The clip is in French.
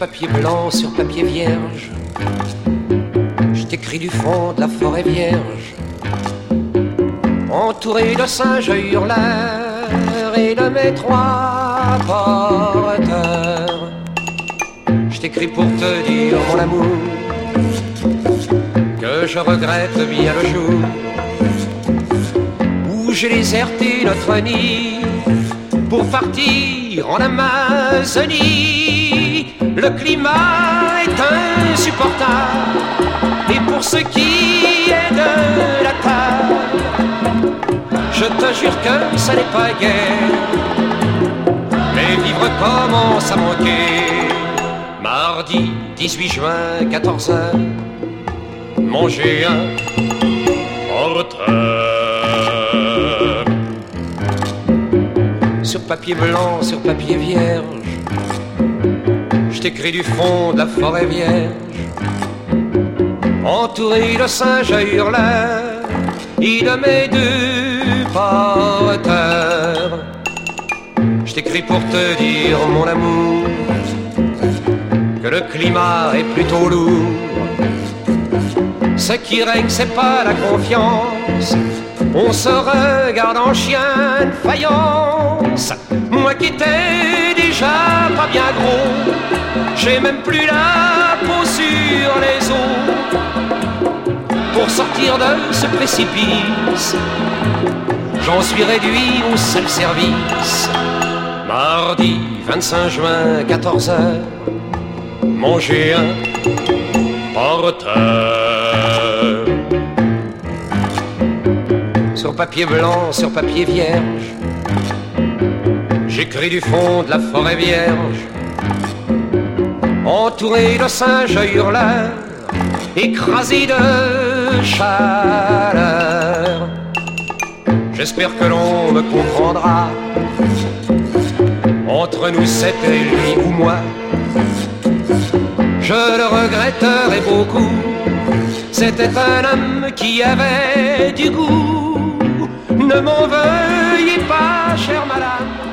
papier blanc, sur papier vierge, je t'écris du fond de la forêt vierge, entouré de singes hurleurs et de mes trois porteurs. Je t'écris pour te dire, mon amour, que je regrette bien le jour où j'ai déserté notre nid pour partir en Amazonie. Le climat est insupportable, et pour ce qui est de la table, je te jure que ça n'est pas guère, mais vivre commence à manquer. Mardi 18 juin, 14h, manger un porteur. Sur papier blanc, sur papier vierge, je t'écris du fond de la forêt vierge, entouré de singes hurleurs et de mes deux porteurs. Je t'écris pour te dire, mon amour, que le climat est plutôt lourd. Ce qui règne, c'est pas la confiance, on se regarde en chien de faïence. Moi qui étais déjà pas bien gros, j'ai même plus la peau sur les os. Pour sortir de ce précipice, j'en suis réduit au seul service. Mardi 25 juin, 14h, manger un porteur. Sur papier blanc, sur papier vierge, j'écris du fond de la forêt vierge, entouré de singes hurleurs, écrasé de chaleur. J'espère que l'on me comprendra, entre nous c'était lui ou moi. Je le regretterai beaucoup, c'était un homme qui avait du goût. Ne m'en veuillez pas, chère madame,